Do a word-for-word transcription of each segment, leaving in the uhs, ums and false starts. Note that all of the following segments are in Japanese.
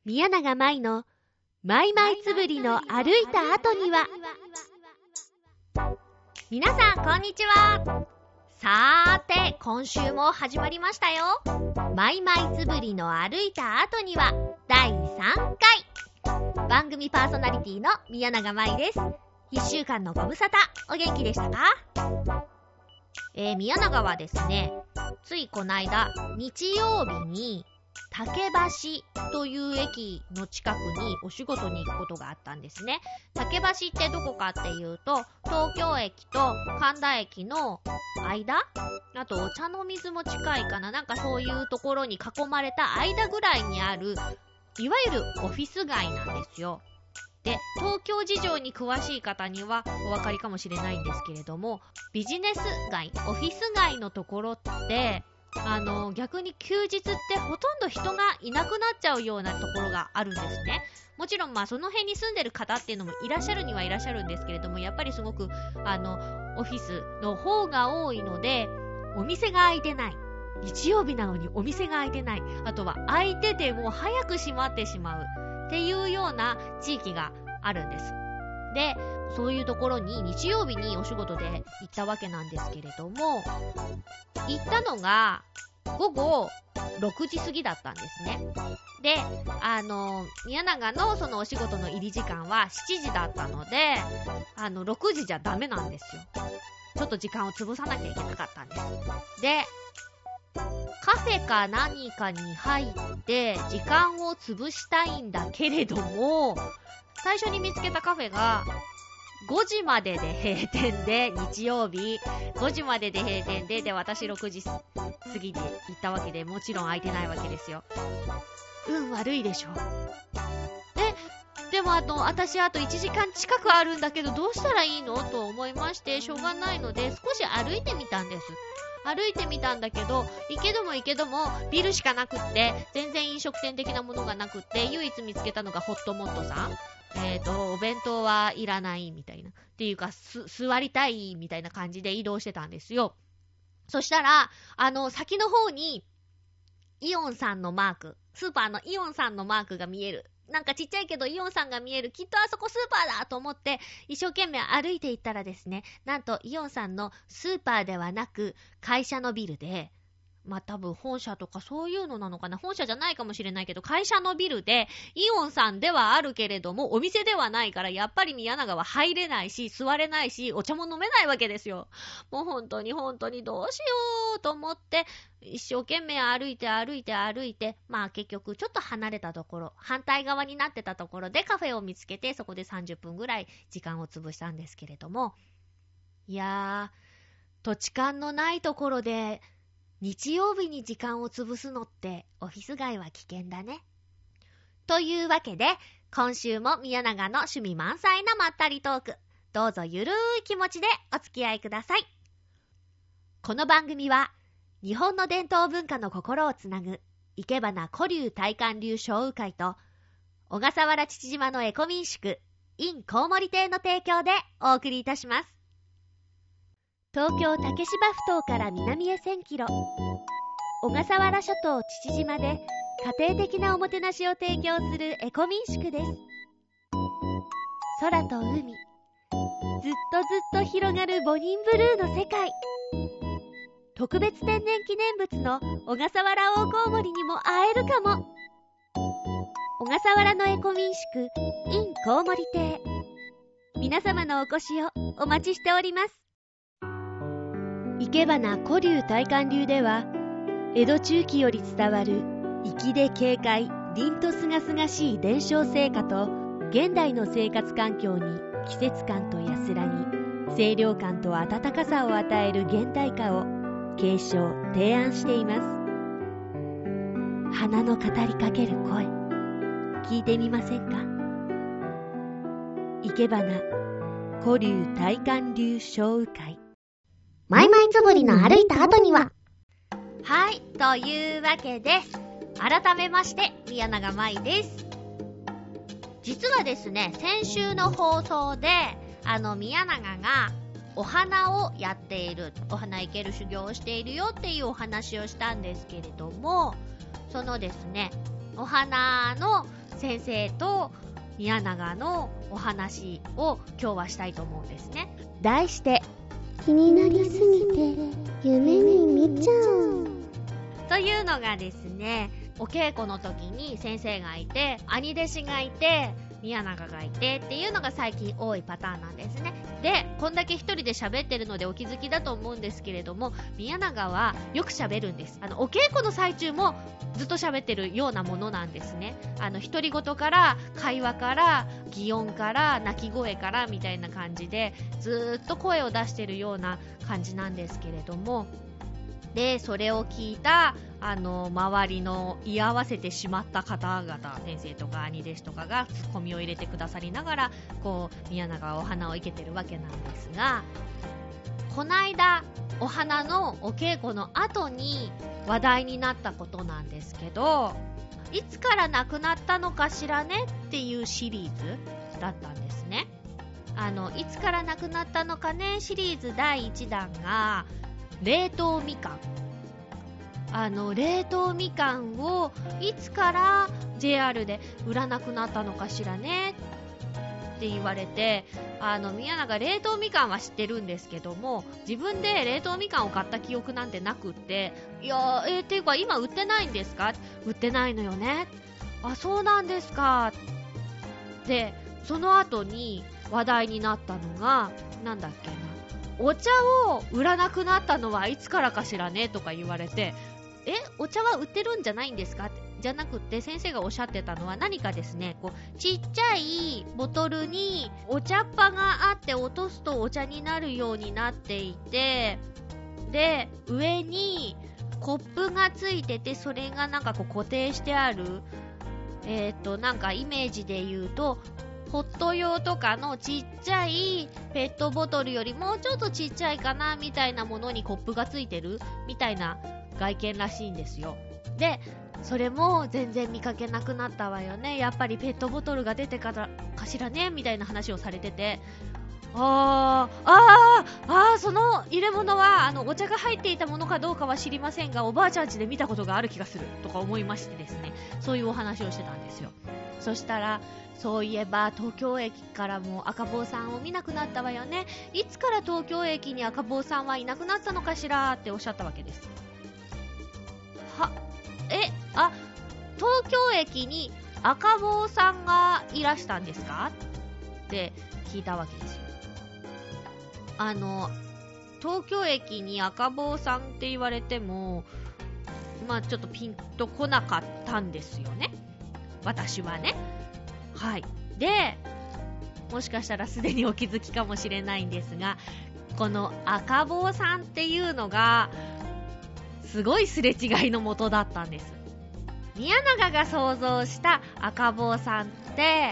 宮永舞のマイマイつぶりの歩いた後には。皆さんこんにちは。さーて今週も始まりましたよ。マイマイつぶりの歩いた後にはだいさんかい。番組パーソナリティの宮永舞です。いっしゅうかんのご無沙汰お元気でしたか？えー、宮永はですね、ついこないだ日曜日に竹橋という駅の近くにお仕事に行くことがあったんですね。竹橋ってどこかっていうと、東京駅と神田駅の間、あとお茶の水も近いかな、なんかそういうところに囲まれた間ぐらいにある、いわゆるオフィス街なんですよ。で、東京事情に詳しい方にはお分かりかもしれないんですけれども、ビジネス街、オフィス街のところってあの逆に休日ってほとんど人がいなくなっちゃうようなところがあるんですね。もちろんまあその辺に住んでる方っていうのもいらっしゃるにはいらっしゃるんですけれども、やっぱりすごくあのオフィスの方が多いので、お店が開いてない、日曜日なのにお店が開いてない、あとは開いてても早く閉まってしまうっていうような地域があるんです。で、そういうところに日曜日にお仕事で行ったわけなんですけれども、行ったのがごごろくじ過ぎだったんですね。で、あの宮永のそのお仕事の入り時間はしちじだったので、あのろくじじゃダメなんですよ。ちょっと時間を潰さなきゃいけなかったんです。で、カフェか何かに入って時間を潰したいんだけれども、最初に見つけたカフェがごじまでで閉店で、日曜日ごじまでで閉店で、で私ろくじ過ぎで行ったわけで、もちろん空いてないわけですよ。運悪いでしょ。で、でもあの私あといちじかん近くあるんだけどどうしたらいいのと思いまして、しょうがないので少し歩いてみたんです。歩いてみたんだけど、行けども行けどもビルしかなくって、全然飲食店的なものがなくって、唯一見つけたのがホットモットさん。えーと、お弁当はいらないみたいな。っていうか、す、座りたいみたいな感じで移動してたんですよ。そしたら、あの、先の方に、イオンさんのマーク、スーパーのイオンさんのマークが見える。なんかちっちゃいけどイオンさんが見える。きっとあそこスーパーだと思って、一生懸命歩いていったらですね、なんとイオンさんのスーパーではなく、会社のビルで、まあ、多分本社とかそういうのなのかな、本社じゃないかもしれないけど、会社のビルでイオンさんではあるけれどもお店ではないから、やっぱり宮永は入れないし座れないしお茶も飲めないわけですよ。もう本当に本当にどうしようと思って一生懸命歩いて歩いて歩いて、まあ結局ちょっと離れたところ、反対側になってたところでカフェを見つけて、そこでさんじゅっぷんぐらい時間を潰したんですけれども、いやー、土地勘のないところで日曜日に時間を潰すのってオフィス街は危険だね。というわけで、今週も宮永の趣味満載なまったりトーク、どうぞゆるい気持ちでお付き合いください。この番組は日本の伝統文化の心をつなぐいけばな古流大観流小雨会と小笠原父島のエコ民宿 in コウモリ亭の提供でお送りいたします。東京竹芝埠頭から南へせんキロ、小笠原諸島父島で家庭的なおもてなしを提供するエコ民宿です。空と海、ずっとずっと広がるボニンブルーの世界。特別天然記念物の小笠原大コウモリにも会えるかも。小笠原のエコ民宿 in コウモリ亭、皆様のお越しをお待ちしております。いけばな古流大観流では、江戸中期より伝わる粋で軽快、凛とすがすがしい伝承成果と、現代の生活環境に季節感と安らぎ、清涼感と温かさを与える現代化を継承・提案しています。花の語りかける声、聞いてみませんか？いけばな古流大観流小雨会。 マイマイつぶりの歩いた後には。 はい、というわけで改めまして宮永舞です。実はですね、先週の放送であの宮永がお花をやっている、お花いける修行をしているよっていうお話をしたんですけれども、そのですね、お花の先生と宮永のお話を今日はしたいと思うんですね。題して、 気になりすぎて夢に見ちゃうというのがですね、お稽古の時に先生がいて、兄弟子がいて、宮永がいてっていうのが最近多いパターンなんですね。で、こんだけ一人で喋ってるのでお気づきだと思うんですけれども、宮永はよく喋るんです。あのお稽古の最中もずっと喋ってるようなものなんですね。あの独り言から会話から擬音から鳴き声からみたいな感じでずっと声を出してるような感じなんですけれども、でそれを聞いたあの周りの居合わせてしまった方々、先生とか兄弟子とかがツッコミを入れてくださりながら、こう宮永はお花を生けてるわけなんですが、こないだお花のお稽古の後に話題になったことなんですけど、いつから亡くなったのかしらねっていうシリーズだったんですね。あのいつから亡くなったのかねシリーズだいいちだんが冷凍みかん。あの冷凍みかんをいつから ジェイアール で売らなくなったのかしらねって言われて、あの宮永冷凍みかんは知ってるんですけども、自分で冷凍みかんを買った記憶なんてなくって、いやえー、ていうか今売ってないんですか？売ってないのよね。あ、そうなんですか。でその後に話題になったのがなんだっけな、お茶を売らなくなったのはいつからかしらねとか言われて、え、お茶は売ってるんじゃないんですかじゃなくって、先生がおっしゃってたのは何かですね、こうちっちゃいボトルにお茶っ葉があって落とすとお茶になるようになっていて、で上にコップがついてて、それがなんかこう固定してある、えーとなんかイメージで言うとホット用とかのちっちゃいペットボトルよりもうちょっとちっちゃいかなみたいなものにコップがついてるみたいな外見らしいんですよ。でそれも全然見かけなくなったわよね、やっぱりペットボトルが出てからかしらねみたいな話をされてて、あーあーあーその入れ物はあのお茶が入っていたものかどうかは知りませんが、おばあちゃん家で見たことがある気がするとか思いましてですね、そういうお話をしてたんですよ。そしたら、そういえば東京駅からも赤坊さんを見なくなったわよね、いつから東京駅に赤坊さんはいなくなったのかしらっておっしゃったわけです。はえあ東京駅に赤坊さんがいらしたんですかって聞いたわけですよ。あの東京駅に赤坊さんって言われても、まあちょっとピンとこなかったんですよね、私はね。はい。で、もしかしたらすでにお気づきかもしれないんですが、この赤坊さんっていうのがすごいすれ違いの元だったんです。宮永が想像した赤坊さんって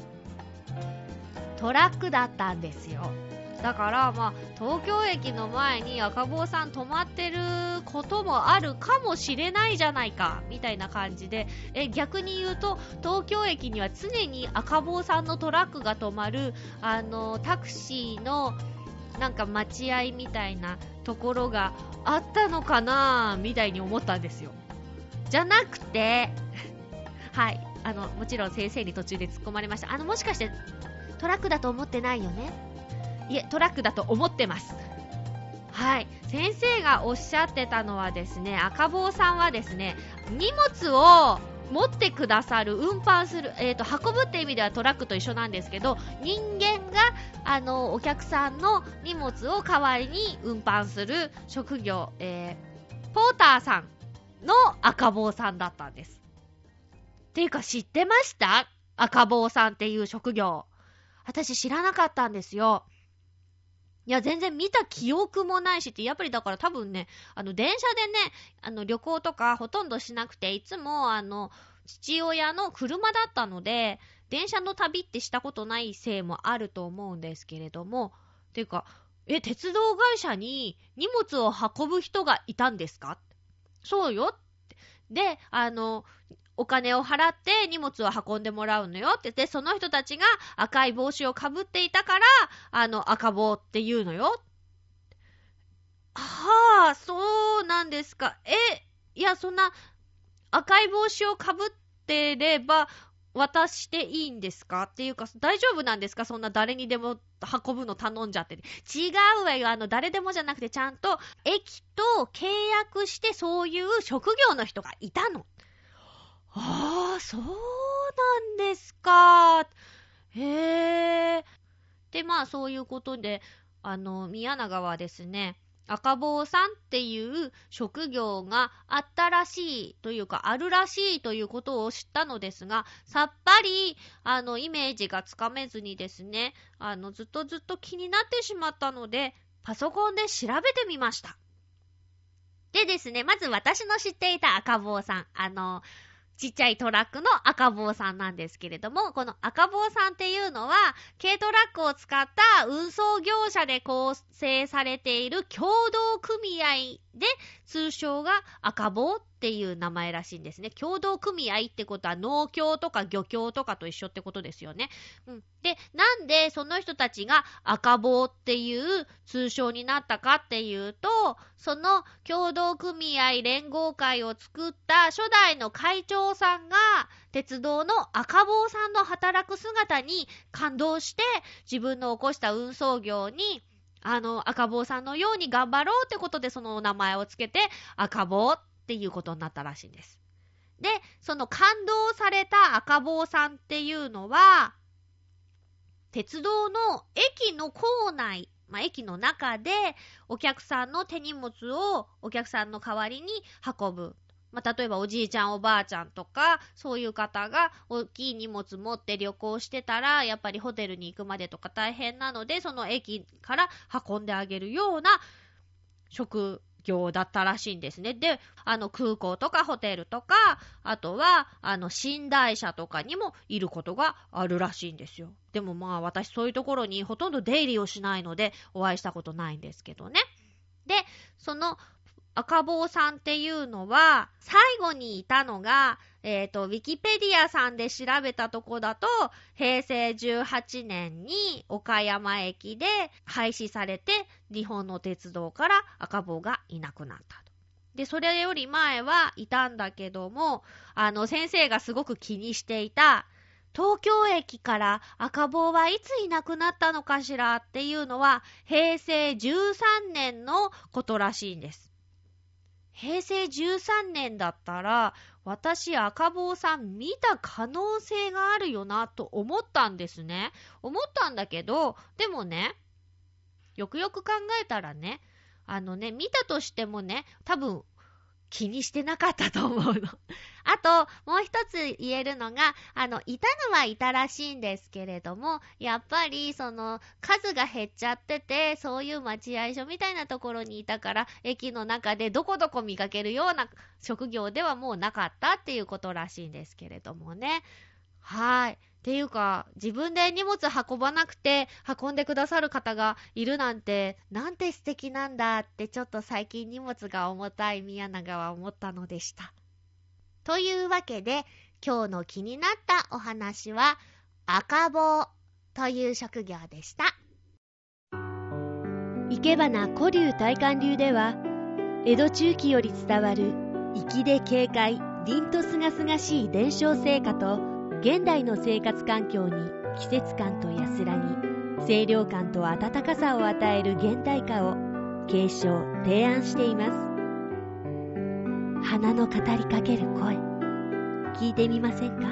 トラックだったんですよ。だからまあ東京駅の前に赤坊さん止まってることもあるかもしれないじゃないかみたいな感じで、え逆に言うと東京駅には常に赤坊さんのトラックが止まる、あのタクシーのなんか待合みたいなところがあったのかなみたいに思ったんですよ。じゃなくてはいあのもちろん先生に途中で突っ込まれました。あのもしかしてトラックだと思ってないよね？いえ、トラックだと思ってます。はい、先生がおっしゃってたのはですね、赤坊さんはですね、荷物を持ってくださる、運搬する、えーと、運ぶって意味ではトラックと一緒なんですけど、人間があのお客さんの荷物を代わりに運搬する職業、えー、ポーターさんの赤坊さんだったんです。っていうか知ってました？赤坊さんっていう職業。私知らなかったんですよ。いや全然見た記憶もないしって、やっぱりだから多分ね、あの電車でね、あの旅行とかほとんどしなくて、いつもあの父親の車だったので電車の旅ってしたことないせいもあると思うんですけれども、っていうかえ鉄道会社に荷物を運ぶ人がいたんですか？そうよって。であのお金を払って荷物を運んでもらうのよって。でその人たちが赤い帽子をかぶっていたからあの赤帽っていうのよ。はあ、そうなんですか。えいやそんな赤い帽子をかぶってれば渡していいんですかっていうか、大丈夫なんですか、そんな誰にでも運ぶの頼んじゃって。違うわよ、あの誰でもじゃなくて、ちゃんと駅と契約してそういう職業の人がいたの。ああ、そうなんですか。へえ。で、まあそういうことで、あの宮永はですね、赤坊さんっていう職業があったらしいというか、あるらしいということを知ったのですが、さっぱりあのイメージがつかめずにですね、あのずっとずっと気になってしまったので、パソコンで調べてみました。でですね、まず私の知っていた赤坊さん、あのちっちゃいトラックの赤坊さんなんですけれども、この赤坊さんっていうのは軽トラックを使った運送業者で構成されている協同組合で、通称が赤坊っていう名前らしいんですね。協同組合ってことは農協とか漁協とかと一緒ってことですよね。うん、で、なんでその人たちが赤坊っていう通称になったかっていうと、その協同組合連合会を作った初代の会長さんが鉄道の赤坊さんの働く姿に感動して、自分の起こした運送業にあの赤坊さんのように頑張ろうってことで、その名前をつけて赤坊っていうことになったらしいんです。で、その感動された赤坊さんっていうのは、鉄道の駅の構内、まあ、駅の中でお客さんの手荷物をお客さんの代わりに運ぶ。まあ、例えばおじいちゃんおばあちゃんとか、そういう方が大きい荷物持って旅行してたら、やっぱりホテルに行くまでとか大変なので、その駅から運んであげるような職業だったらしいんですね。で、あの空港とかホテルとか、あとはあの寝台車とかにもいることがあるらしいんですよ。でもまあ私そういうところにほとんど出入りをしないのでお会いしたことないんですけどね。で、その赤坊さんっていうのは最後にいたのが、えっとウィキペディアさんで調べたとこだと、へいせいじゅうはちねんに岡山駅で廃止されて、日本の鉄道から赤坊がいなくなったと。で、それより前はいたんだけども、あの先生がすごく気にしていた、東京駅から赤坊はいついなくなったのかしらっていうのはへいせいじゅうさんねんのことらしいんです。へいせいじゅうさんねんだったら、私赤坊さん見た可能性があるよなと思ったんですね。思ったんだけど、でもね、よくよく考えたらね、あのね、見たとしてもね、多分気にしてなかったと思うの。あと、もう一つ言えるのが、あの、いたのはいたらしいんですけれども、やっぱり、その、数が減っちゃってて、そういう待合所みたいなところにいたから、駅の中でどこどこ見かけるような職業ではもうなかったっていうことらしいんですけれどもね。はい。っていうか、自分で荷物運ばなくて運んでくださる方がいるなんて、なんて素敵なんだって、ちょっと最近荷物が重たい宮永は思ったのでした。というわけで、今日の気になったお話は赤坊という職業でした。 いけばな古流大観流では、江戸中期より伝わる粋で軽快、凛とすがすがしい伝承成果と、現代の生活環境に季節感と安らぎ、清涼感と温かさを与える現代化を継承・提案しています。花の語りかける声、聞いてみませんか？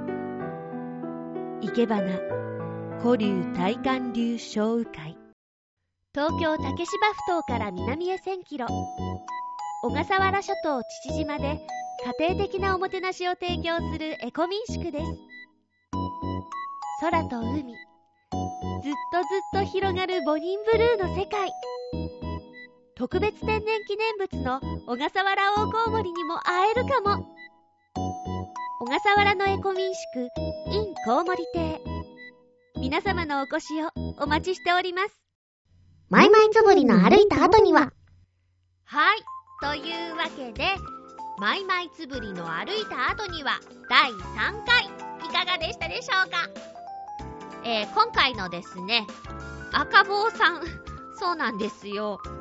いけばな古流大観流小雨会。東京竹芝埠頭から南へせんキロ、小笠原諸島父島で家庭的なおもてなしを提供するエコ民宿です。空と海、ずっとずっと広がるボニンブルーの世界。特別天然記念物の小笠原大コウモリにも会えるかも。小笠原のエコ民宿 in コウモリ亭、皆様のお越しをお待ちしております。 マイマイつぶりの歩いた後には、 はい、というわけでマイマイつぶりの歩いた後にはだいさんかい、いかがでしたでしょうか？えー、今回のですね、赤坊さんそうなんですよ、あ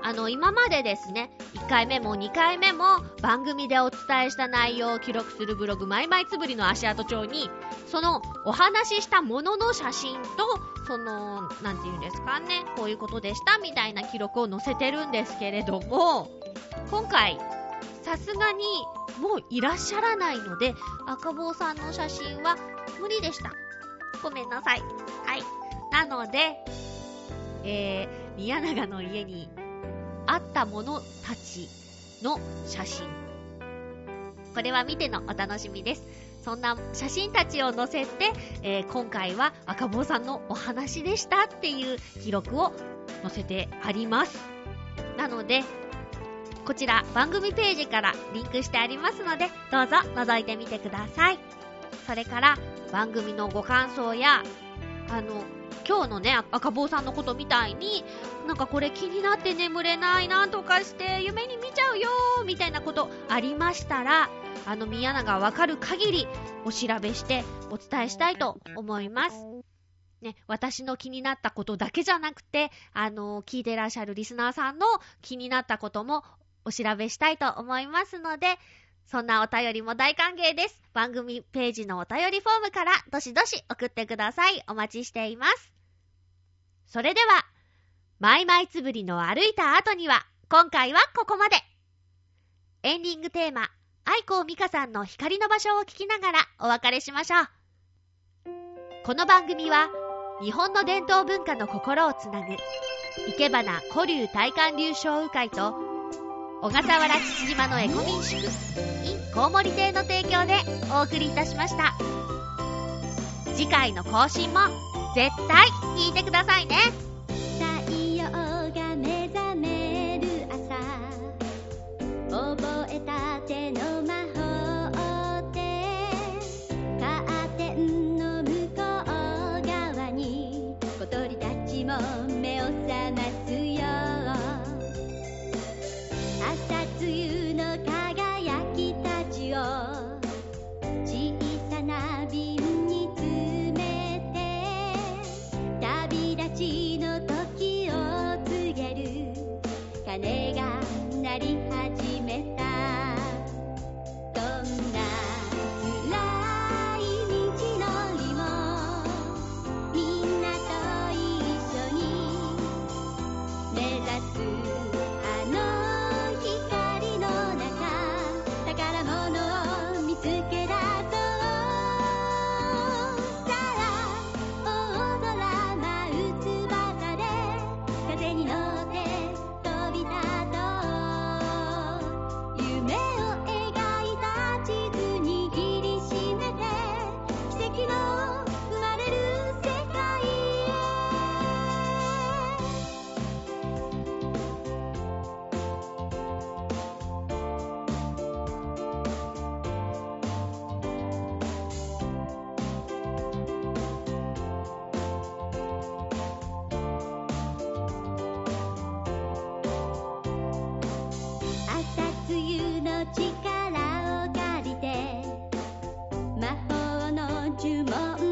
あの今までですね、いっかいめもにかいめも番組でお伝えした内容を記録するブログマイマイつぶりの足跡帳に、そのお話ししたものの写真と、そのなんていうんですかね、こういうことでしたみたいな記録を載せてるんですけれども、今回さすがにもういらっしゃらないので、赤坊さんの写真は無理でした。ごめんなさい。はい。なので、えー、宮永の家にあったものたちの写真、これは見てのお楽しみです。そんな写真たちを載せて、えー、今回は赤坊さんのお話でしたっていう記録を載せてあります。なのでこちら番組ページからリンクしてありますので、どうぞ覗いてみてください。それから番組のご感想や、あの今日のね、赤坊さんのことみたいに、なんかこれ気になって眠れない、なんとかして夢に見ちゃうよみたいなことありましたら、あの宮永がわかる限りお調べしてお伝えしたいと思いますね。私の気になったことだけじゃなくて、あの聞いてらっしゃるリスナーさんの気になったこともお調べしたいと思いますので、そんなお便りも大歓迎です。番組ページのお便りフォームからどしどし送ってください。お待ちしています。それでは、マイマイつぶりの歩いた後には、今回はここまで。エンディングテーマ、愛子美香さんの光の場所を聞きながらお別れしましょう。この番組は、日本の伝統文化の心をつなぐ、いけばな古流大観流唱雨会と、小笠原父島のエコ民宿 in コウモリ亭の提供でお送りいたしました。次回の更新も絶対聞いてくださいね。 太陽が目覚める朝、覚えたての魔法でカーテンの向こう側に小鳥たちも目を覚ますよ。朝露の輝きたちを小さな瓶に詰めて、旅立ちの時を告げる鐘が鳴り始めた。どんな辛い道のりもみんなと一緒に目指すあの光の中、宝物を見つけ出そう。さあ大空舞う翼で風に乗って飛び立とう。夢を描いた地図握りしめて、奇跡の生まれる世界へ。朝露の力を借りて魔法の呪文